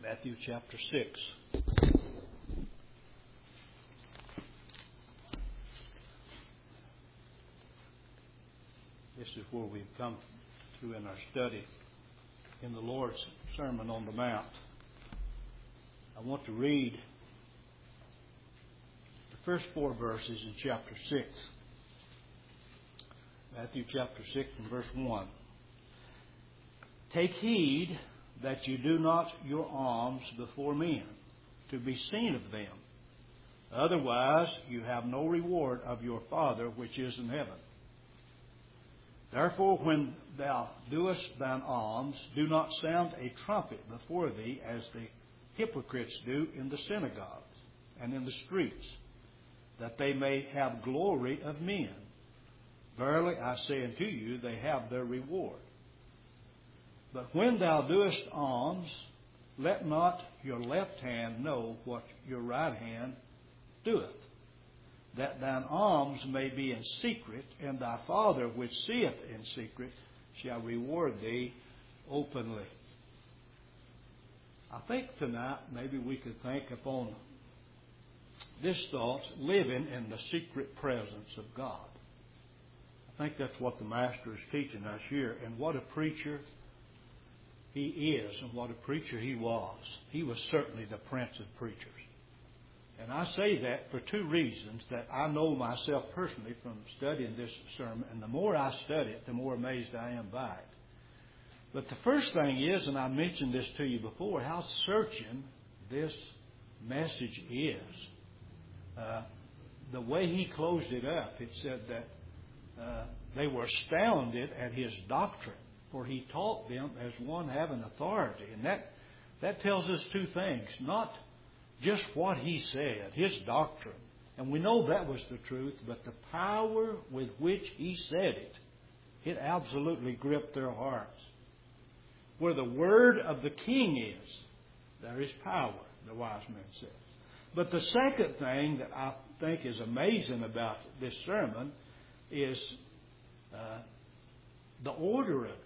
Matthew chapter 6. This is where we've come to in our study in the Lord's Sermon on the Mount. I want to read the first 4 verses in chapter 6. Matthew chapter 6 and verse 1. Take heed that you do not your alms before men, to be seen of them. Otherwise you have no reward of your Father which is in heaven. Therefore, when thou doest thine alms, do not sound a trumpet before thee, as the hypocrites do in the synagogues and in the streets, that they may have glory of men. Verily I say unto you, they have their reward. But when thou doest alms, let not your left hand know what your right hand doeth, that thine alms may be in secret, and thy Father which seeth in secret shall reward thee openly. I think tonight maybe we could think upon this thought, living in the secret presence of God. I think that's what the Master is teaching us here. And what a preacher he is, and what a preacher he was. He was certainly the Prince of Preachers. And I say that for 2 reasons that I know myself personally from studying this sermon. And the more I study it, the more amazed I am by it. But the first thing is, and I mentioned this to you before, how searching this message is. The way he closed it up, it said that they were astounded at his doctrine, for he taught them as one having authority. And that tells us 2 things. Not just what he said, his doctrine. And we know that was the truth, but the power with which he said it absolutely gripped their hearts. Where the word of the king is, there is power, the wise man says. But the second thing that I think is amazing about this sermon is the order of it.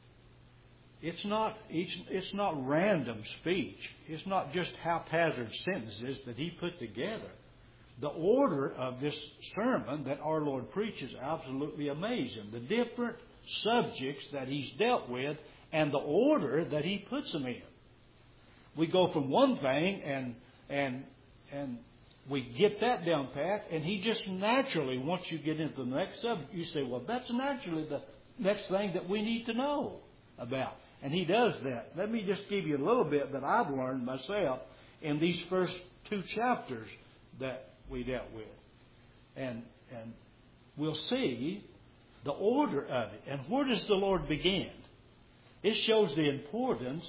It's not random speech. It's not just haphazard sentences that he put together. The order of this sermon that our Lord preaches is absolutely amazing. The different subjects that he's dealt with and the order that he puts them in. We go from one thing and we get that down pat, and he just naturally, once you get into the next subject, you say, well, that's naturally the next thing that we need to know about. And he does that. Let me just give you a little bit that I've learned myself in these first 2 chapters that we dealt with. And we'll see the order of it. And where does the Lord begin? It shows the importance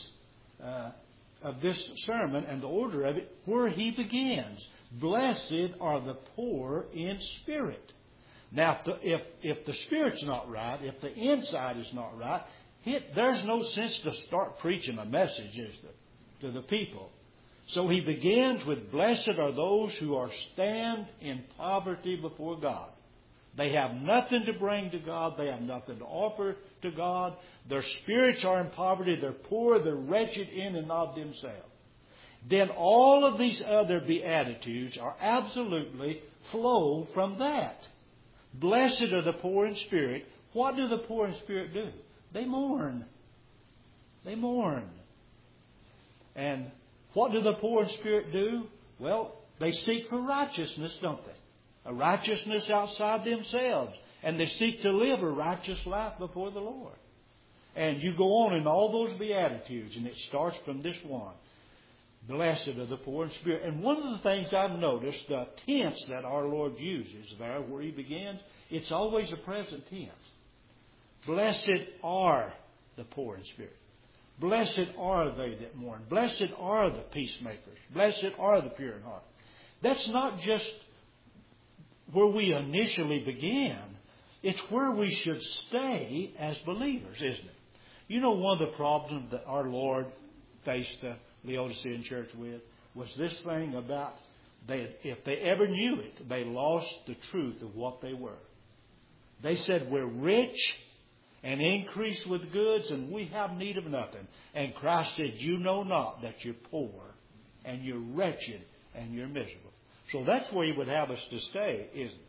of this sermon and the order of it, where he begins. Blessed are the poor in spirit. Now, if the spirit's not right, if the inside is not right, there's no sense to start preaching a message, is there, to the people. So he begins with, blessed are those who are stand in poverty before God. They have nothing to bring to God. They have nothing to offer to God. Their spirits are in poverty. They're poor. They're wretched in and of themselves. Then all of these other beatitudes are absolutely flow from that. Blessed are the poor in spirit. What do the poor in spirit do? They mourn. They mourn. And what do the poor in spirit do? Well, they seek for righteousness, don't they? A righteousness outside themselves. And they seek to live a righteous life before the Lord. And you go on in all those Beatitudes, and it starts from this one. Blessed are the poor in spirit. And one of the things I've noticed, the tense that our Lord uses there, where he begins, it's always a present tense. Blessed are the poor in spirit. Blessed are they that mourn. Blessed are the peacemakers. Blessed are the pure in heart. That's not just where we initially began. It's where we should stay as believers, isn't it? You know, one of the problems that our Lord faced the Laodicean church with was this thing about if they ever knew it, they lost the truth of what they were. They said, we're rich and increase with goods, and we have need of nothing. And Christ said, you know not that you're poor, and you're wretched, and you're miserable. So that's where He would have us to stay, isn't it?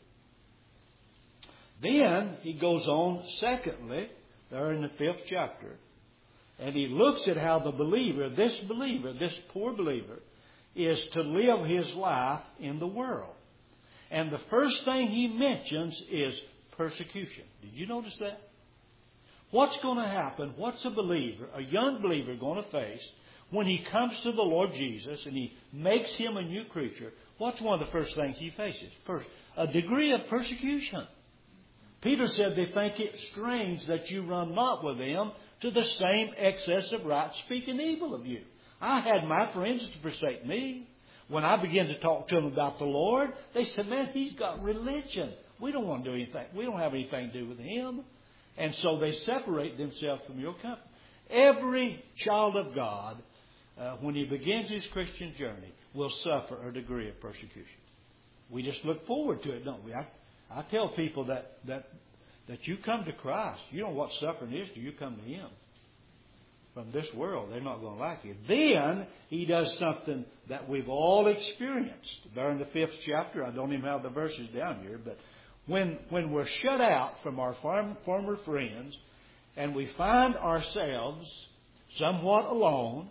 Then He goes on, secondly, there in the 5th chapter, and He looks at how the believer, this poor believer, is to live his life in the world. And the first thing He mentions is persecution. Did you notice that? What's going to happen? What's a believer, a young believer, going to face when he comes to the Lord Jesus and He makes him a new creature? What's one of the first things he faces? First, a degree of persecution. Peter said they think it strange that you run not with them to the same excess of right, speaking evil of you. I had my friends to forsake me. When I began to talk to them about the Lord, they said, man, he's got religion. We don't want to do anything. We don't have anything to do with him. And so they separate themselves from your company. Every child of God, when he begins his Christian journey, will suffer a degree of persecution. We just look forward to it, don't we? I tell people that you come to Christ. You know what suffering is till you come to Him. From this world, they're not going to like you. Then He does something that we've all experienced. There in the 5th chapter, I don't even have the verses down here, but when we're shut out from our former friends and we find ourselves somewhat alone,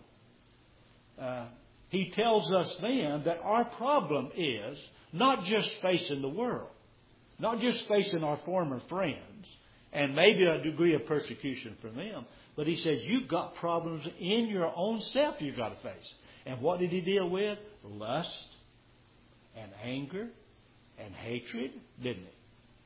He tells us then that our problem is not just facing the world, not just facing our former friends and maybe a degree of persecution from them, but He says you've got problems in your own self you've got to face. And what did He deal with? Lust and anger and hatred, didn't He?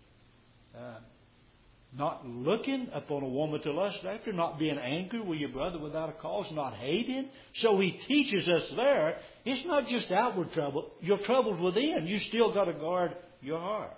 Not looking upon a woman to lust after, not being angry with your brother without a cause, not hating. So He teaches us there, it's not just outward trouble. Your trouble's within. You still got to guard your heart.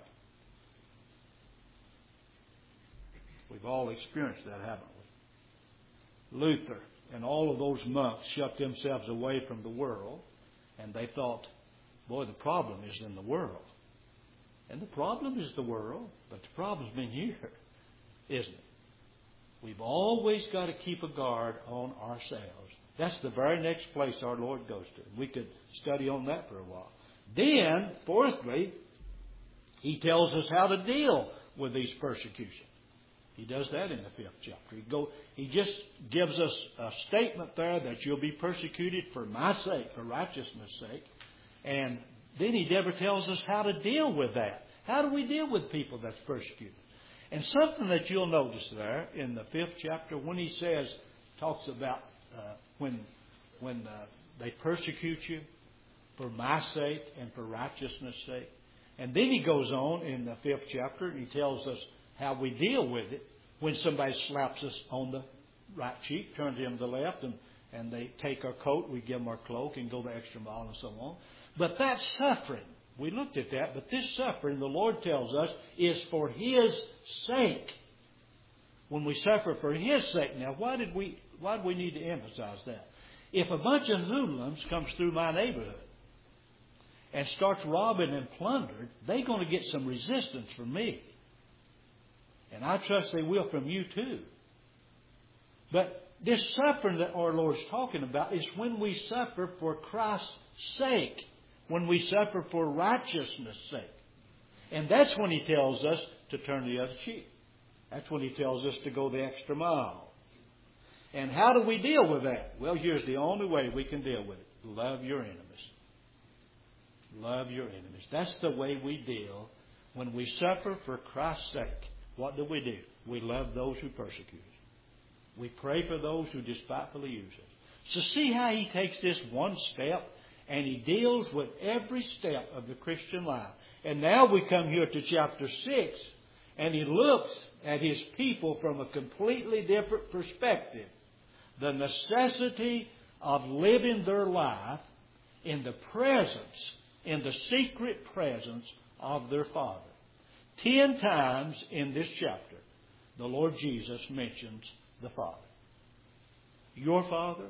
We've all experienced that, haven't we? Luther and all of those monks shut themselves away from the world, and they thought, boy, the problem is in the world. And the problem is the world, but the problem's been here, isn't it? We've always got to keep a guard on ourselves. That's the very next place our Lord goes to. We could study on that for a while. Then, fourthly, He tells us how to deal with these persecutions. He does that in the 5th chapter. He just gives us a statement there that you'll be persecuted for my sake, for righteousness' sake. And then He never tells us how to deal with that. How do we deal with people that's persecuted? And something that you'll notice there in the 5th chapter when He talks about when they persecute you for my sake and for righteousness' sake. And then He goes on in the 5th chapter and He tells us how we deal with it when somebody slaps us on the right cheek, turns him to the left, and they take our coat, we give them our cloak and go the extra mile and so on. But that suffering, we looked at that, but this suffering, the Lord tells us, is for His sake. When we suffer for His sake. Now, why do we need to emphasize that? If a bunch of hoodlums comes through my neighborhood and starts robbing and plundering, they're going to get some resistance from me. And I trust they will from you too. But this suffering that our Lord's talking about is when we suffer for Christ's sake. When we suffer for righteousness' sake. And that's when He tells us to turn the other cheek. That's when He tells us to go the extra mile. And how do we deal with that? Well, here's the only way we can deal with it. Love your enemies. Love your enemies. That's the way we deal when we suffer for Christ's sake. What do? We love those who persecute us. We pray for those who despitefully use us. So see how He takes this one step and He deals with every step of the Christian life. And now we come here to chapter 6 and He looks at His people from a completely different perspective. The necessity of living their life in the presence, in the secret presence of their Father. 10 times in this chapter, the Lord Jesus mentions the Father. Your Father,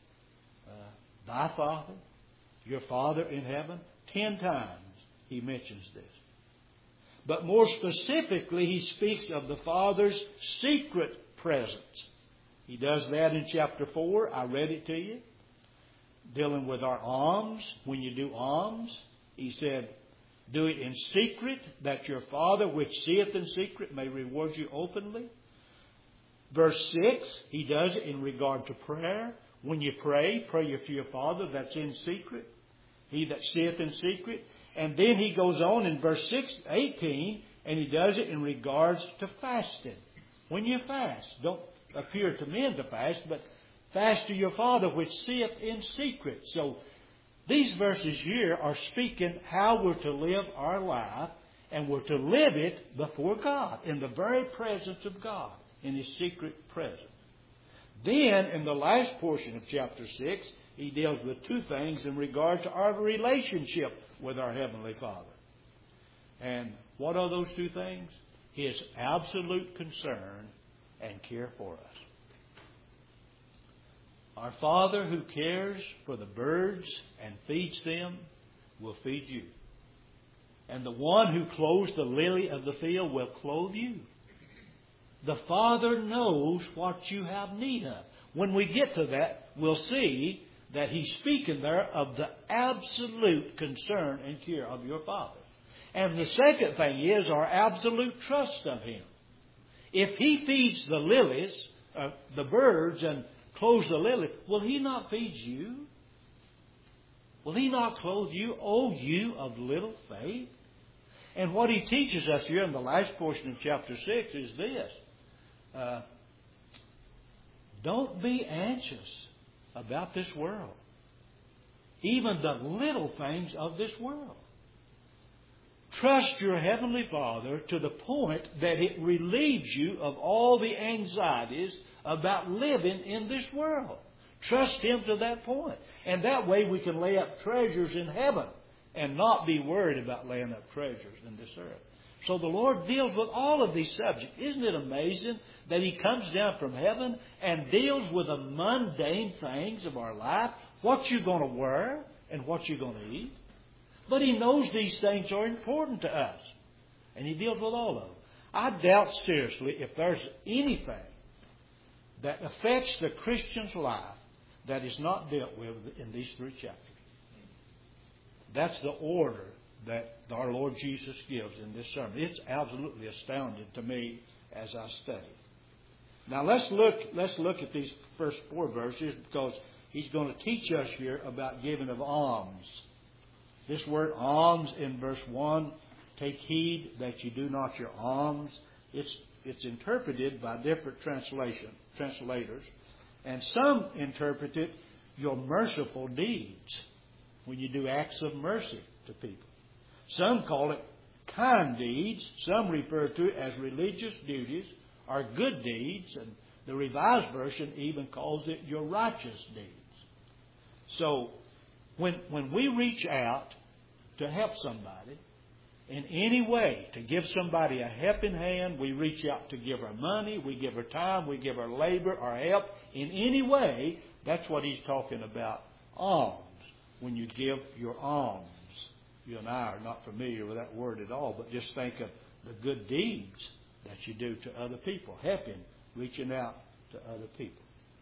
thy Father, your Father in heaven. 10 times He mentions this. But more specifically, He speaks of the Father's secret presence. He does that in chapter 4. I read it to you. Dealing with our alms. When you do alms, He said, do it in secret, that your Father which seeth in secret may reward you openly. Verse 6, He does it in regard to prayer. When you pray, pray to your Father that's in secret. He that seeth in secret. And then He goes on in verse 18, and He does it in regards to fasting. When you fast, don't appear to men to fast, but fast to your Father which seeth in secret. So these verses here are speaking how we're to live our life, and we're to live it before God, in the very presence of God, in His secret presence. Then, in the last portion of chapter 6, He deals with two things in regard to our relationship with our Heavenly Father. And what are those two things? His absolute concern and care for us. Our Father who cares for the birds and feeds them will feed you. And the one who clothes the lily of the field will clothe you. The Father knows what you have need of. When we get to that, we'll see that He's speaking there of the absolute concern and care of your Father. And the second thing is our absolute trust of Him. If He feeds the lilies, the birds, and clothes the lily, will He not feed you? Will He not clothe you? O you of little faith? And what He teaches us here in the last portion of chapter 6 is this. Don't be anxious about this world. Even the little things of this world. Trust your Heavenly Father to the point that it relieves you of all the anxieties about living in this world. Trust Him to that point. And that way we can lay up treasures in heaven and not be worried about laying up treasures in this earth. So the Lord deals with all of these subjects. Isn't it amazing that He comes down from heaven and deals with the mundane things of our life? What you're going to wear and what you're going to eat. But He knows these things are important to us. And He deals with all of them. I doubt seriously if there's anything that affects the Christian's life that is not dealt with in these 3 chapters. That's the order that our Lord Jesus gives in this sermon. It's absolutely astounding to me as I study. Now let's look at these first 4 verses, because He's going to teach us here about giving of alms. This word alms in verse 1, take heed that you do not your alms. It's interpreted by different translators. And some interpret it your merciful deeds, when you do acts of mercy to people. Some call it kind deeds. Some refer to it as religious duties or good deeds. And the Revised Version even calls it your righteous deeds. So when we reach out to help somebody in any way, to give somebody a helping hand, we reach out to give our money, we give our time, we give our labor, our help, in any way, that's what He's talking about, alms, when you give your alms. You and I are not familiar with that word at all, but just think of the good deeds that you do to other people, helping, reaching out to other people.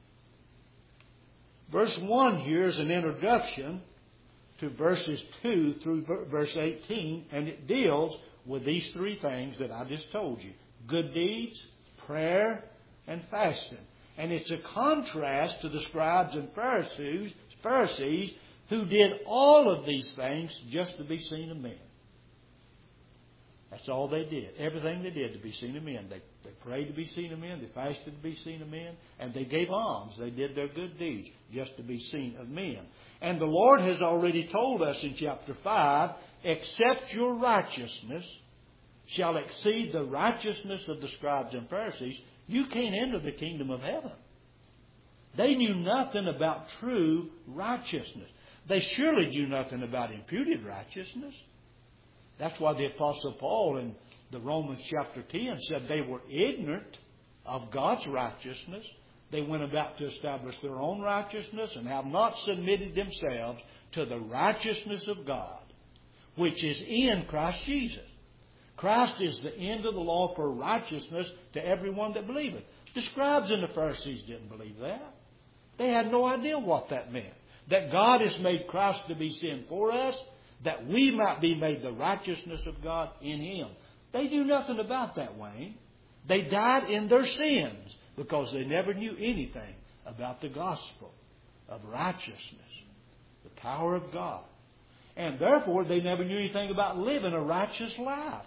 Verse 1 here is an introduction to verses 2 through verse 18, and it deals with these 3 things that I just told you. Good deeds, prayer, and fasting. And it's a contrast to the scribes and Pharisees who did all of these things just to be seen of men. That's all they did. Everything they did to be seen of men. They prayed to be seen of men. They fasted to be seen of men. And they gave alms. They did their good deeds just to be seen of men. And the Lord has already told us in chapter 5, except your righteousness shall exceed the righteousness of the scribes and Pharisees, you can't enter the kingdom of heaven. They knew nothing about true righteousness. They surely knew nothing about imputed righteousness. That's why the Apostle Paul in the Romans chapter 10 said they were ignorant of God's righteousness. They went about to establish their own righteousness and have not submitted themselves to the righteousness of God, which is in Christ Jesus. Christ is the end of the law for righteousness to everyone that believeth. The scribes and the Pharisees didn't believe that. They had no idea what that meant. That God has made Christ to be sin for us, that we might be made the righteousness of God in Him. They knew nothing about that, Wayne. They died in their sins because they never knew anything about the gospel of righteousness, the power of God. And therefore, they never knew anything about living a righteous life.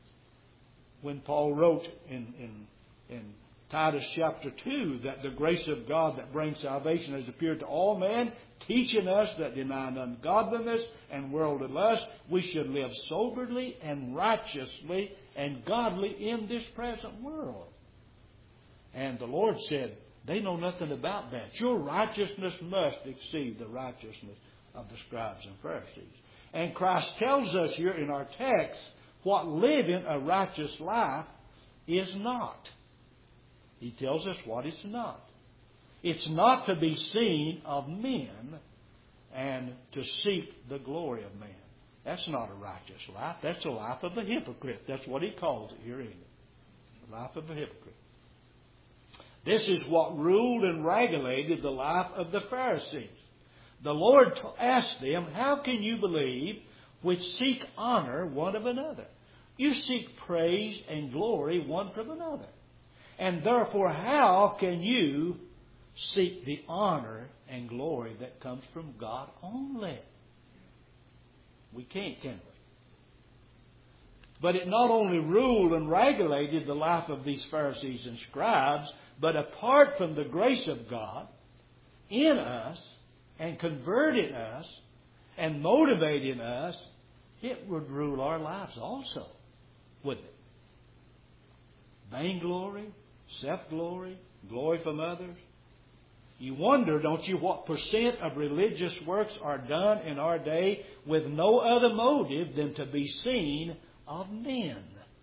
When Paul wrote in Titus chapter 2 that the grace of God that brings salvation has appeared to all men, teaching us that denying ungodliness and worldly lust, we should live soberly and righteously and godly in this present world. And the Lord said, they know nothing about that. Your righteousness must exceed the righteousness of the scribes and Pharisees. And Christ tells us here in our text what living a righteous life is not. He tells us what it's not. It's not to be seen of men and to seek the glory of man. That's not a righteous life. That's a life of a hypocrite. That's what he calls it here, isn't it? The life of a hypocrite. This is what ruled and regulated the life of the Pharisees. The Lord asked them, how can you believe which seek honor one of another? You seek praise and glory one from another. And therefore, how can you seek the honor and glory that comes from God only? We can't, can we? But it not only ruled and regulated the life of these Pharisees and scribes, but apart from the grace of God in us and converting us and motivating us, it would rule our lives also, wouldn't it? Vainglory, self-glory, glory from others. You wonder, don't you, what percent of religious works are done in our day with no other motive than to be seen of men.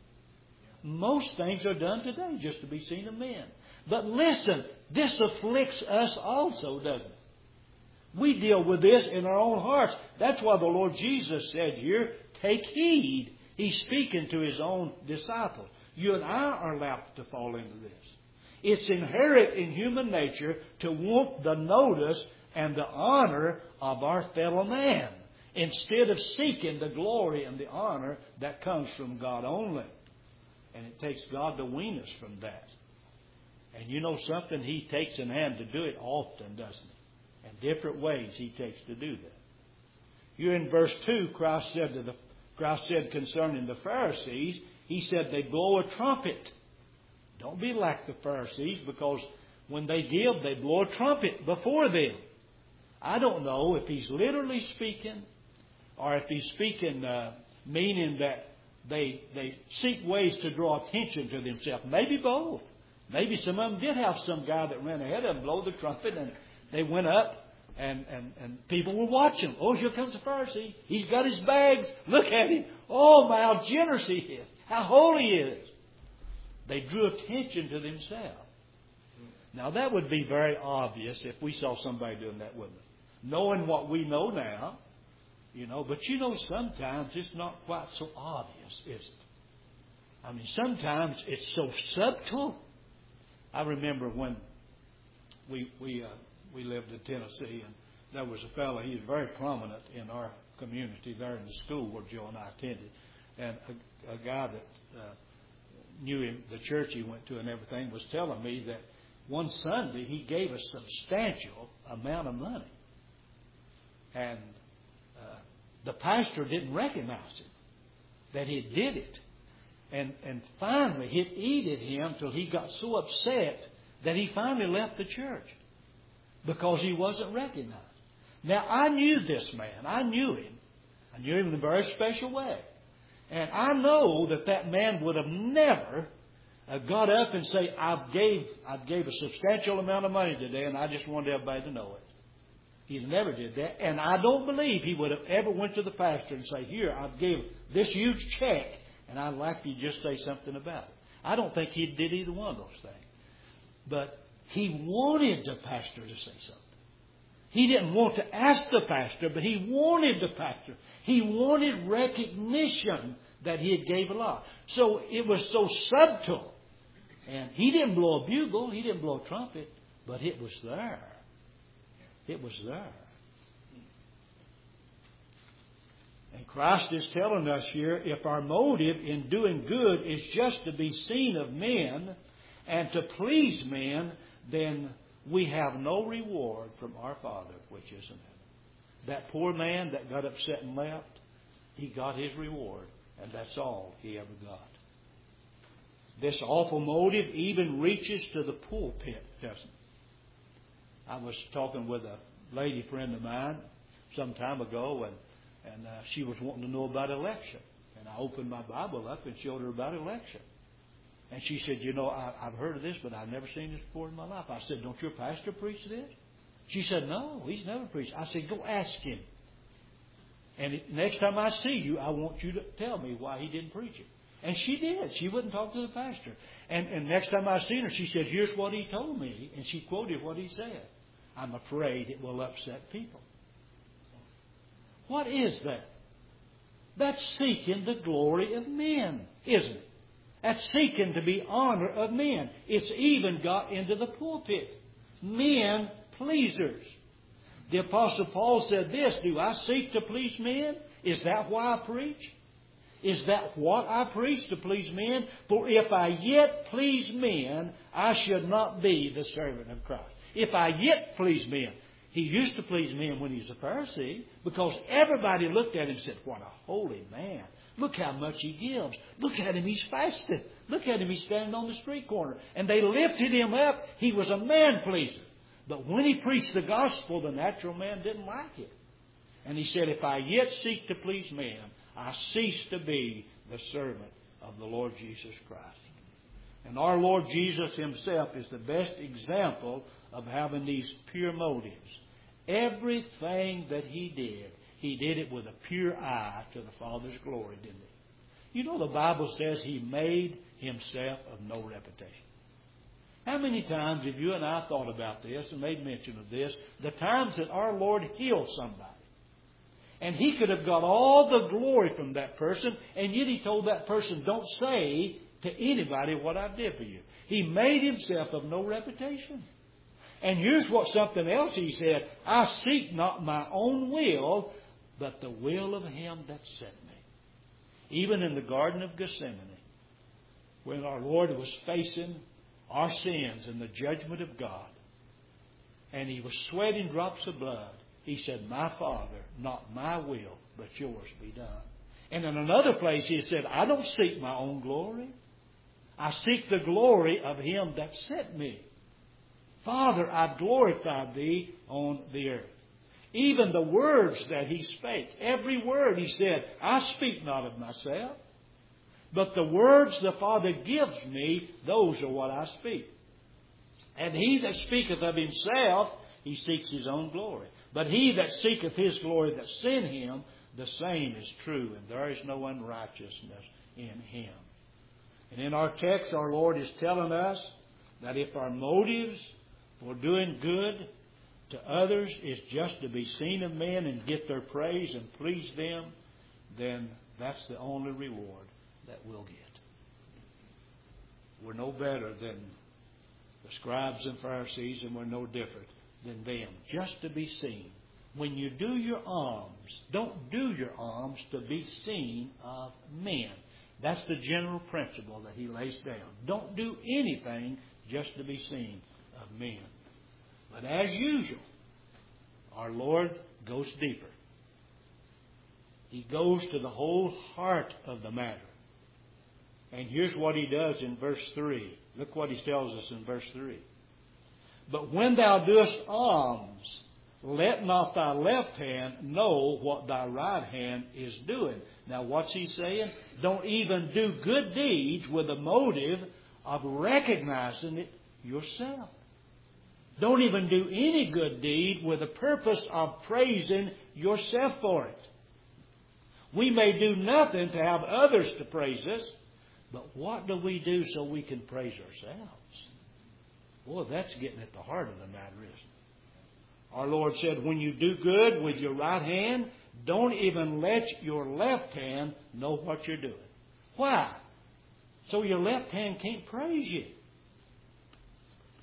Most things are done today just to be seen of men. But listen, this afflicts us also, doesn't it? We deal with this in our own hearts. That's why the Lord Jesus said here, take heed. He's speaking to His own disciples. You and I are apt to fall into this. It's inherent in human nature to want the notice and the honor of our fellow man instead of seeking the glory and the honor that comes from God only. And it takes God to wean us from that. And you know something? He takes in hand to do it often, doesn't He? In different ways He takes to do that. Here in verse 2, Christ said concerning the Pharisees, He said they blow a trumpet. Don't be like the Pharisees, because when they give, they blow a trumpet before them. I don't know if He's literally speaking or if He's speaking meaning that they seek ways to draw attention to themselves. Maybe both. Maybe some of them did have some guy that ran ahead of them blow the trumpet, and they went up and people were watching. Oh, here comes the Pharisee. He's got his bags. Look at him. Oh, my, how generous he is. How holy he is. They drew attention to themselves. Now, that would be very obvious if we saw somebody doing that, wouldn't it? Knowing what we know now, but sometimes it's not quite so obvious, is it? I mean, sometimes it's so subtle. I remember when we lived in Tennessee, and there was a fellow, he was very prominent in our community there in the school where Joe and I attended. And a guy that knew him, the church he went to and everything, was telling me that one Sunday he gave a substantial amount of money. And the pastor didn't recognize him, that he did it. And finally it eated him till he got so upset that he finally left the church because he wasn't recognized. Now, I knew this man. I knew him. I knew him in a very special way. And I know that man would have never got up and say, I gave a substantial amount of money today and I just wanted everybody to know it. He never did that. And I don't believe he would have ever went to the pastor and say, here, I've gave this huge check and I'd like you to just say something about it. I don't think he did either one of those things. But he wanted the pastor to say something. He didn't want to ask the pastor, but he wanted the pastor. He wanted recognition that he had gave a lot. So it was so subtle And he didn't blow a bugle. He didn't blow a trumpet. But it was there. It was there. And Christ is telling us here, if our motive in doing good is just to be seen of men and to please men, then we have no reward from our Father which is in heaven. That poor man that got upset and left, he got his reward, and that's all he ever got. This awful motive even reaches to the pulpit, doesn't it? I was talking with a lady friend of mine some time ago, and she was wanting to know about election. And I opened my Bible up and showed her about election. And she said, you know, I've heard of this, but I've never seen this before in my life. I said, don't your pastor preach this? She said, no, he's never preached. I said, go ask him. And next time I see you, I want you to tell me why he didn't preach it. And she did. She wouldn't talk to the pastor. And next time I seen her, she said, here's what he told me. And she quoted what he said. I'm afraid it will upset people. What is that? That's seeking the glory of men, isn't it? That's seeking to be honor of men. It's even got into the pulpit. Men pleasers. The Apostle Paul said this, do I seek to please men? Is that why I preach? Is that what I preach, to please men? For if I yet please men, I should not be the servant of Christ. If I yet please men. He used to please men when he was a Pharisee because everybody looked at him and said, what a holy man. Look how much he gives. Look at him, he's fasting. Look at him, he's standing on the street corner. And they lifted him up. He was a man pleaser. But when he preached the gospel, the natural man didn't like it. And he said, if I yet seek to please men, I cease to be the servant of the Lord Jesus Christ. And our Lord Jesus himself is the best example of having these pure motives. Everything that he did it with a pure eye to the Father's glory, didn't he? You know, the Bible says he made himself of no reputation. How many times have you and I thought about this and made mention of this? The times that our Lord healed somebody. And he could have got all the glory from that person, and yet he told that person, don't say to anybody what I did for you. He made himself of no reputation. And here's what something else he said. I seek not my own will, but the will of him that sent me. Even in the Garden of Gethsemane, when our Lord was facing our sins and the judgment of God, and he was sweating drops of blood, he said, my Father, not my will, but yours be done. And in another place he said, I don't seek my own glory. I seek the glory of him that sent me. Father, I glorify thee on the earth. Even the words that he spake, every word he said, I speak not of myself, but the words the Father gives me, those are what I speak. And he that speaketh of himself, he seeks his own glory. But he that seeketh his glory that sent him, the same is true, and there is no unrighteousness in him. And in our text, our Lord is telling us that if our motives for doing good to others is just to be seen of men and get their praise and please them, then that's the only reward that we'll get. We're no better than the scribes and Pharisees, and we're no different than them. Just to be seen. When you do your alms, don't do your alms to be seen of men. That's the general principle that he lays down. Don't do anything just to be seen of men. But as usual, our Lord goes deeper. He goes to the whole heart of the matter. And here's what he does in verse 3. Look what he tells us in verse 3. But when thou doest alms, let not thy left hand know what thy right hand is doing. Now what's he saying? Don't even do good deeds with the motive of recognizing it yourself. Don't even do any good deed with the purpose of praising yourself for it. We may do nothing to have others to praise us, but what do we do so we can praise ourselves? Boy, that's getting at the heart of the matter, isn't it? Our Lord said, when you do good with your right hand, don't even let your left hand know what you're doing. Why? So your left hand can't praise you.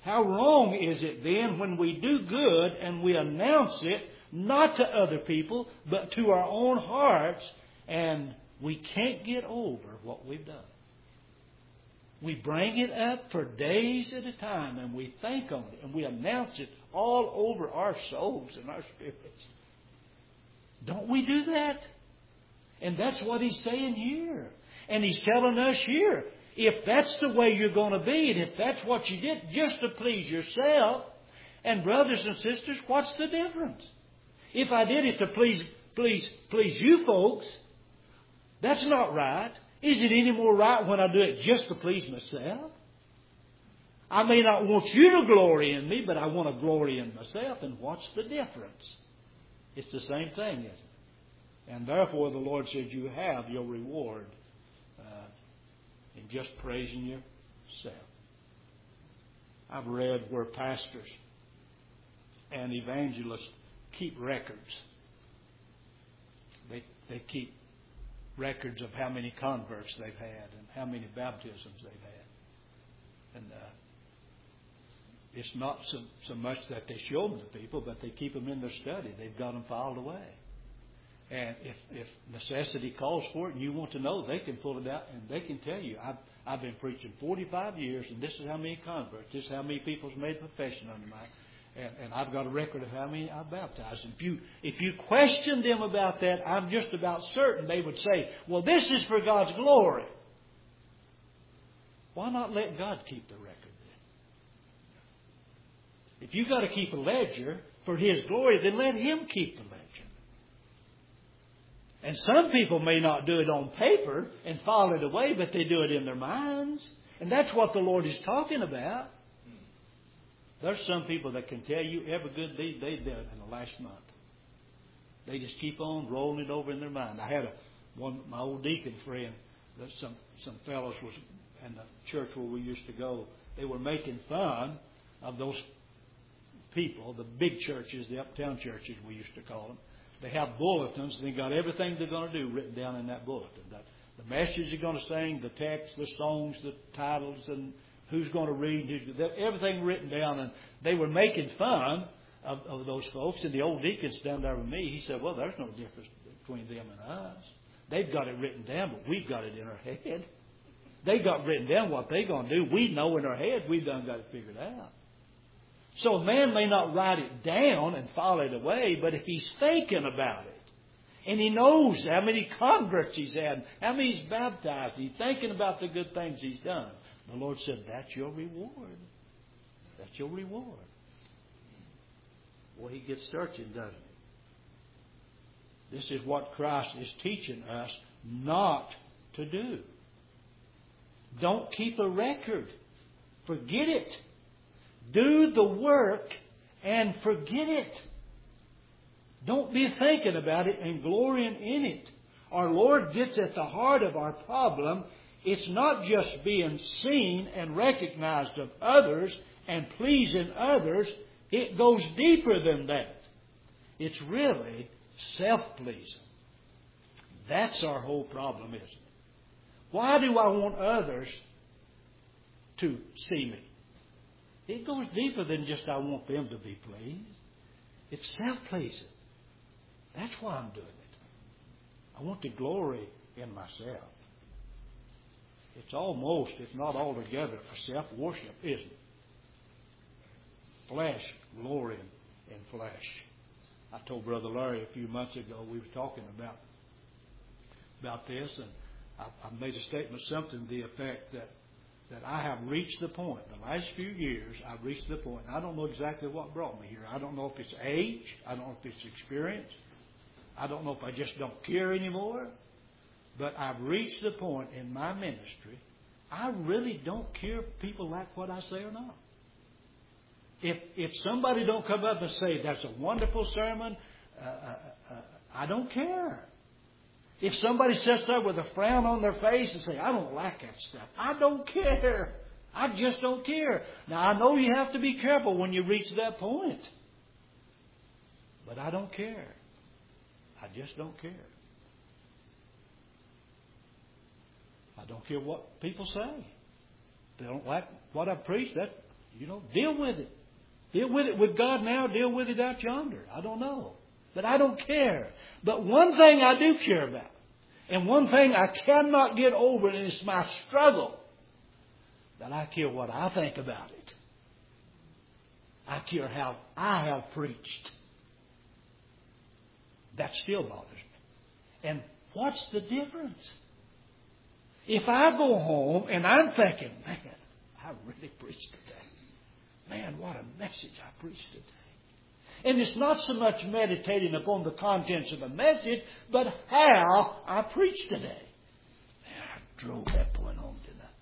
How wrong is it then when we do good and we announce it not to other people but to our own hearts, and we can't get over what we've done? We bring it up for days at a time, and we think on it, and we announce it all over our souls and our spirits. Don't we do that? And that's what he's saying here. And he's telling us here, if that's the way you're going to be, and if that's what you did just to please yourself, and brothers and sisters, what's the difference? If I did it to please you folks, that's not right. Is it any more right when I do it just to please myself? I may not want you to glory in me, but I want to glory in myself. And what's the difference? It's the same thing, isn't it? And therefore the Lord said you have your reward in just praising yourself. I've read where pastors and evangelists keep records. They keep records of how many converts they've had and how many baptisms they've had. And it's not so much that they show them to people, but they keep them in their study. They've got them filed away. And if necessity calls for it and you want to know, they can pull it out and they can tell you, I've been preaching 45 years and this is how many converts, this is how many people's made profession under mine. And I've got a record of how many I've baptized. And if you question them about that, I'm just about certain they would say, well, this is for God's glory. Why not let God keep the record then? If you've got to keep a ledger for His glory, then let Him keep the ledger. And some people may not do it on paper and file it away, but they do it in their minds. And that's what the Lord is talking about. There's some people that can tell you every good deed they did in the last month. They just keep on rolling it over in their mind. I had my old deacon friend, that some fellows was in the church where we used to go. They were making fun of those people, the big churches, the uptown churches we used to call them. They have bulletins, and they got everything they're going to do written down in that bulletin. The message they're going to sing, the text, the songs, the titles, and who's going to read, everything written down. And they were making fun of those folks. And the old deacon's down there with me. He said, well, there's no difference between them and us. They've got it written down, but we've got it in our head. They got written down what they're going to do. We know in our head we've done got it figured out. So a man may not write it down and file it away, but if he's thinking about it, and he knows how many converts he's had, how many he's baptized, he's thinking about the good things he's done, the Lord said, that's your reward. That's your reward. Well, he gets searching, doesn't he? This is what Christ is teaching us not to do. Don't keep a record. Forget it. Do the work and forget it. Don't be thinking about it and glorying in it. Our Lord gets at the heart of our problem. It's not just being seen and recognized of others and pleasing others. It goes deeper than that. It's really self-pleasing. That's our whole problem, isn't it? Why do I want others to see me? It goes deeper than just I want them to be pleased. It's self-pleasing. That's why I'm doing it. I want to glory in myself. It's almost, if not altogether, a self-worship, isn't it? Flesh, glorying in flesh. I told Brother Larry a few months ago, we were talking about this, and I made a statement, something to the effect that I have reached the point, the last few years, I've reached the point, and I don't know exactly what brought me here. I don't know if it's age. I don't know if it's experience. I don't know if I just don't care anymore. But I've reached the point in my ministry, I really don't care if people like what I say or not. If somebody don't come up and say, that's a wonderful sermon, I don't care. If somebody sits there with a frown on their face and say, I don't like that stuff, I don't care. I just don't care. Now, I know you have to be careful when you reach that point. But I don't care. I just don't care. I don't care what people say. If they don't like what I preach, Deal with it. Deal with it with God now, deal with it out yonder. I don't know. But I don't care. But one thing I do care about, and one thing I cannot get over, and it's my struggle, that I care what I think about it. I care how I have preached. That still bothers me. And what's the difference? If I go home and I'm thinking, man, I really preached today. Man, what a message I preached today. And it's not so much meditating upon the contents of the message, but how I preached today. Man, I drove that point home, didn't I?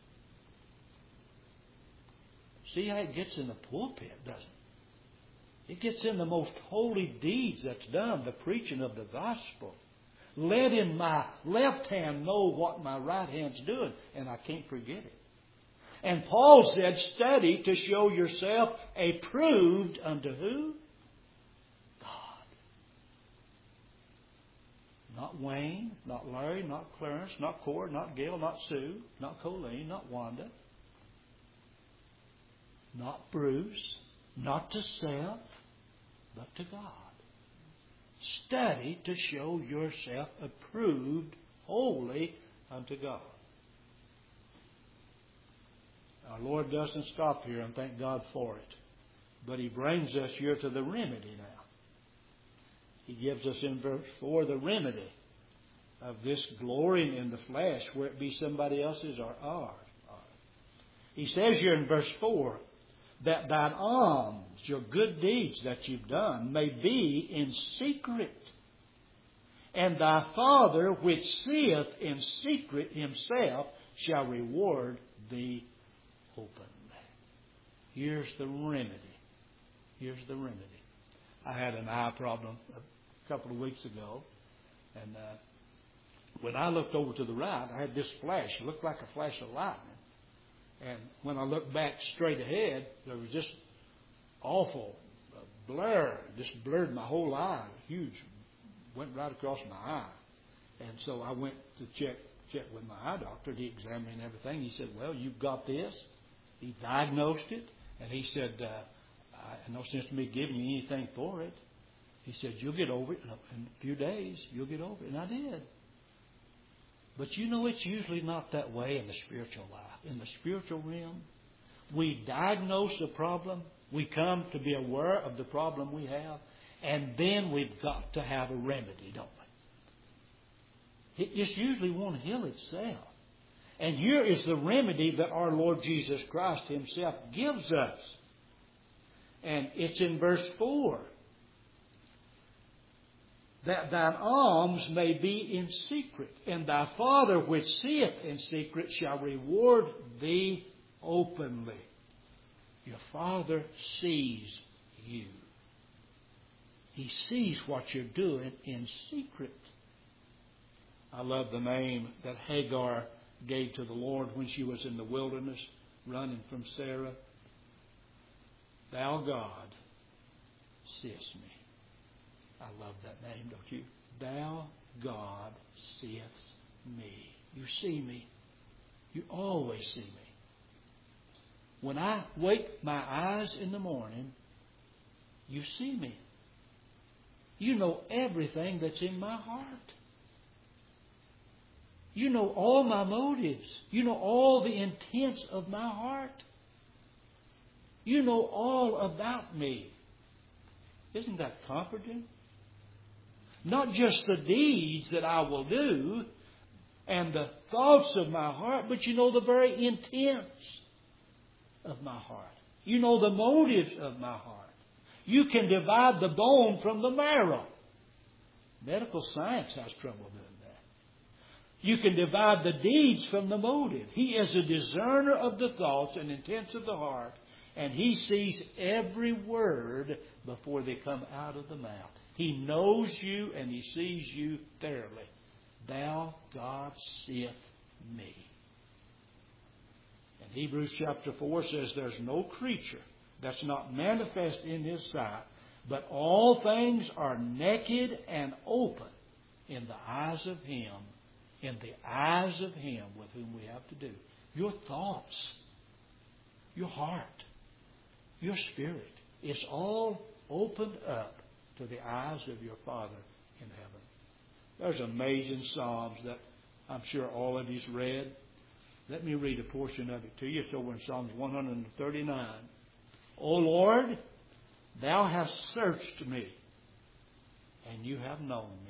See how it gets in the pulpit, doesn't it? It gets in the most holy deeds that's done, the preaching of the gospel. Letting my left hand know what my right hand's doing, and I can't forget it. And Paul said, study to show yourself approved unto who? God. Not Wayne, not Larry, not Clarence, not Cord, not Gail, not Sue, not Colleen, not Wanda, not Bruce, not to self, but to God. Study to show yourself approved, holy unto God. Our Lord doesn't stop here, and thank God for it. But He brings us here to the remedy now. He gives us in verse 4 the remedy of this glorying in the flesh, where it be somebody else's or ours. He says here in verse 4, that thine alms, your good deeds that you've done, may be in secret. And thy Father, which seeth in secret Himself, shall reward thee openly. Here's the remedy. Here's the remedy. I had an eye problem a couple of weeks ago. And when I looked over to the right, I had this flash. It looked like a flash of lightning. And when I looked back straight ahead, there was this awful blur. Just blurred my whole eye. Huge. Went right across my eye. And so I went to check with my eye doctor. He examined everything. He said, well, you've got this. He diagnosed it. And he said, no sense to me giving you anything for it. He said, you'll get over it in a few days. You'll get over it. And I did. But it's usually not that way in the spiritual life. In the spiritual realm, we diagnose the problem. We come to be aware of the problem we have. And then we've got to have a remedy, don't we? It usually won't heal itself. And here is the remedy that our Lord Jesus Christ Himself gives us. And it's in verse 4. That thine alms may be in secret, and thy Father which seeth in secret shall reward thee openly. Your Father sees you. He sees what you're doing in secret. I love the name that Hagar gave to the Lord when she was in the wilderness, running from Sarah. Thou God seest me. I love that name, don't you? Thou, God, seest me. You see me. You always see me. When I wake my eyes in the morning, you see me. You know everything that's in my heart. You know all my motives. You know all the intents of my heart. You know all about me. Isn't that comforting? Not just the deeds that I will do and the thoughts of my heart, but you know the very intents of my heart. You know the motives of my heart. You can divide the bone from the marrow. Medical science has trouble doing that. You can divide the deeds from the motive. He is a discerner of the thoughts and intents of the heart, and He sees every word before they come out of the mouth. He knows you and He sees you thoroughly. Thou, God, seest me. And Hebrews chapter 4 says there's no creature that's not manifest in His sight, but all things are naked and open in the eyes of Him, in the eyes of Him with whom we have to do. Your thoughts, your heart, Your spirit. It's all opened up to the eyes of your Father in heaven. There's amazing Psalms that I'm sure all of you's read. Let me read a portion of it to you. It's over in Psalms 139. O Lord, Thou hast searched me, and You have known me.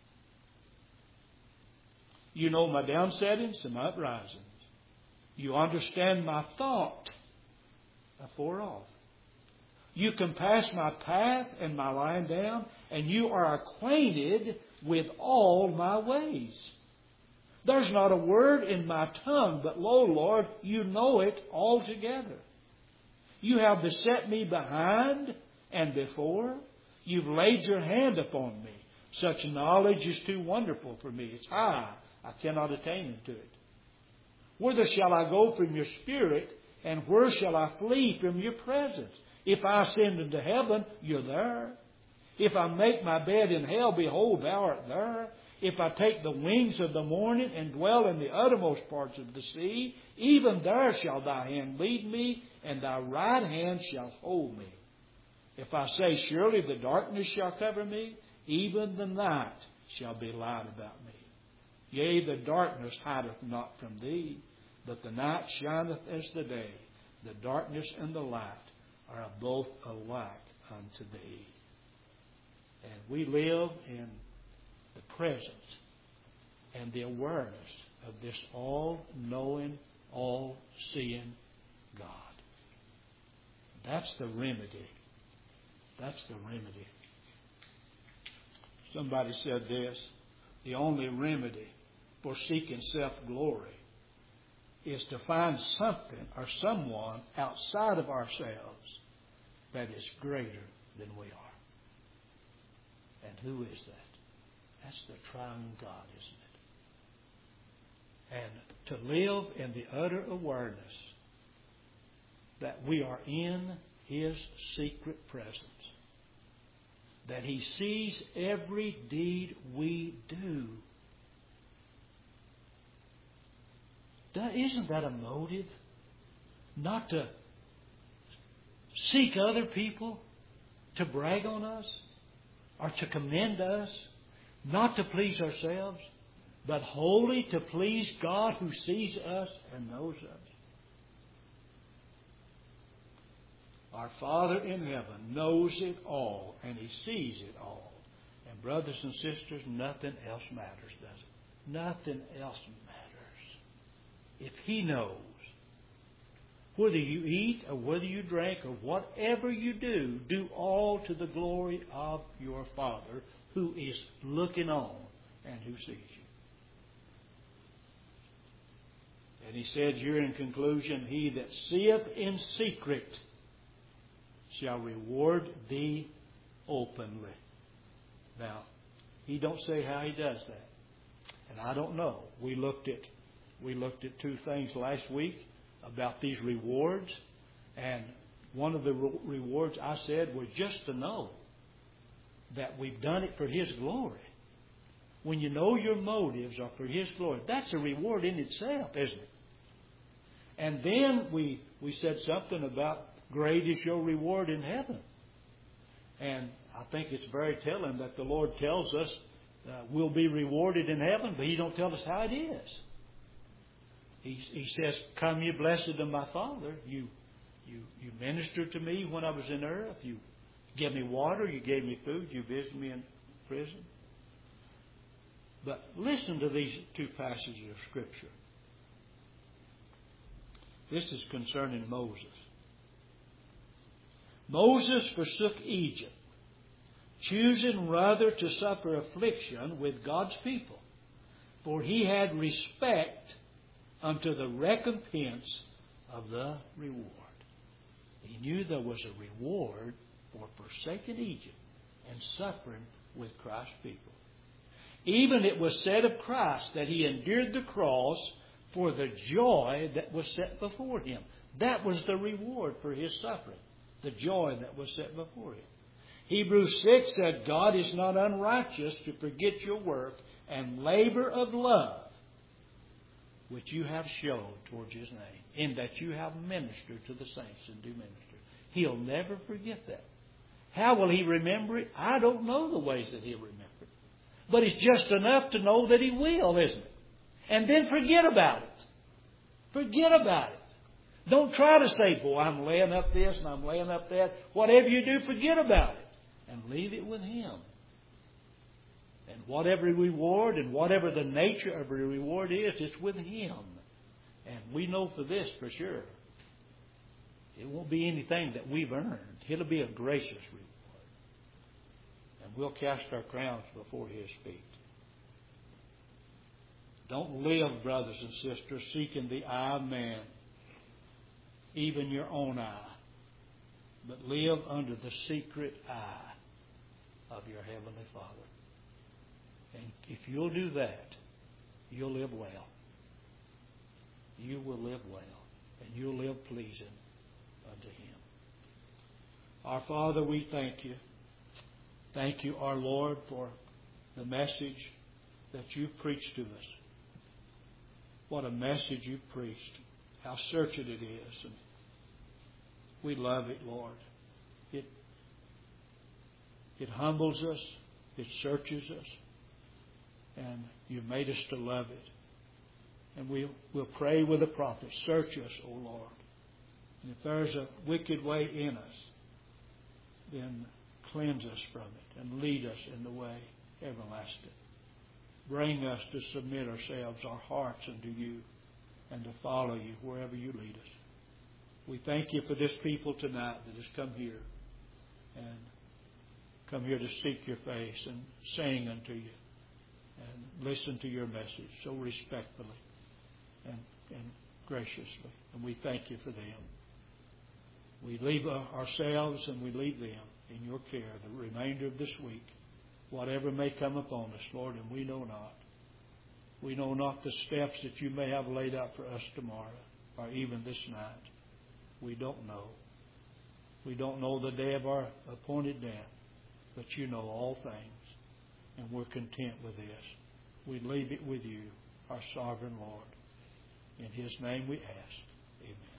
You know my downsettings and my uprisings. You understand my thought afore off. You compass my path and my lying down, and You are acquainted with all my ways. There's not a word in my tongue, but lo, Lord, You know it altogether. You have beset me behind and before. You've laid Your hand upon me. Such knowledge is too wonderful for me. It's high. I cannot attain unto it. Whither shall I go from Your Spirit, and where shall I flee from Your presence? If I ascend into heaven, You're there. If I make my bed in hell, behold, Thou art there. If I take the wings of the morning and dwell in the uttermost parts of the sea, even there shall Thy hand lead me, and Thy right hand shall hold me. If I say, surely the darkness shall cover me, even the night shall be light about me. Yea, the darkness hideth not from Thee, but the night shineth as the day. The darkness and the light are both alike unto Thee. And we live in the presence and the awareness of this all-knowing, all-seeing God. That's the remedy. That's the remedy. Somebody said this: the only remedy for seeking self-glory is to find something or someone outside of ourselves that is greater than we are. And who is that? That's the triune God, isn't it? And to live in the utter awareness that we are in His secret presence, that He sees every deed we do. Isn't that a motive? Not to seek other people to brag on us or to commend us, not to please ourselves, but wholly to please God who sees us and knows us. Our Father in heaven knows it all, and He sees it all. And brothers and sisters, nothing else matters, does it? Nothing else matters. If He knows, whether you eat or whether you drink or whatever you do, do all to the glory of your Father who is looking on and who sees you. And He said here in conclusion, He that seeth in secret shall reward thee openly. Now, He don't say how He does that. And I don't know. We looked at two things last week about these rewards. And one of the rewards I said was just to know that we've done it for His glory. When you know your motives are for His glory, that's a reward in itself, isn't it? And then we said something about great is your reward in heaven. And I think it's very telling that the Lord tells us we'll be rewarded in heaven, but He don't tell us how it is. He says, come ye blessed of my Father. You ministered to me when I was in earth. You gave me water. You gave me food. You visited me in prison. But listen to these two passages of Scripture. This is concerning Moses. Moses forsook Egypt, choosing rather to suffer affliction with God's people, for he had respect unto the recompense of the reward. He knew there was a reward for forsaking Egypt and suffering with Christ's people. Even it was said of Christ that He endured the cross for the joy that was set before Him. That was the reward for His suffering, the joy that was set before Him. Hebrews 6 said, God is not unrighteous to forget your work and labor of love, which you have showed towards His name, in that you have ministered to the saints and do minister. He'll never forget that. How will He remember it? I don't know the ways that He'll remember it. But it's just enough to know that He will, isn't it? And then forget about it. Forget about it. Don't try to say, boy, I'm laying up this and I'm laying up that. Whatever you do, forget about it. And leave it with Him. And whatever reward and whatever the nature of the reward is, it's with Him. And we know for this for sure. It won't be anything that we've earned. It'll be a gracious reward. And we'll cast our crowns before His feet. Don't live, brothers and sisters, seeking the eye of man, even your own eye, but live under the secret eye of your Heavenly Father. And if you'll do that, you'll live well. You will live well, and you'll live pleasing unto Him. Our Father, we thank You. Thank You, our Lord, for the message that You've preached to us. What a message You've preached. How searching it is. And we love it, Lord. It humbles us. It searches us. And You've made us to love it. And we'll pray with the prophet. Search us, O Lord. And if there's a wicked way in us, then cleanse us from it and lead us in the way everlasting. Bring us to submit ourselves, our hearts unto You, and to follow You wherever You lead us. We thank You for this people tonight that has come here and come here to seek Your face and sing unto You and listen to Your message so respectfully and graciously. And we thank You for them. We leave ourselves and we leave them in Your care the remainder of this week. Whatever may come upon us, Lord, and we know not. We know not the steps that You may have laid out for us tomorrow or even this night. We don't know. We don't know the day of our appointed death, but You know all things, and we're content with this. We leave it with You, our sovereign Lord. In His name we ask. Amen.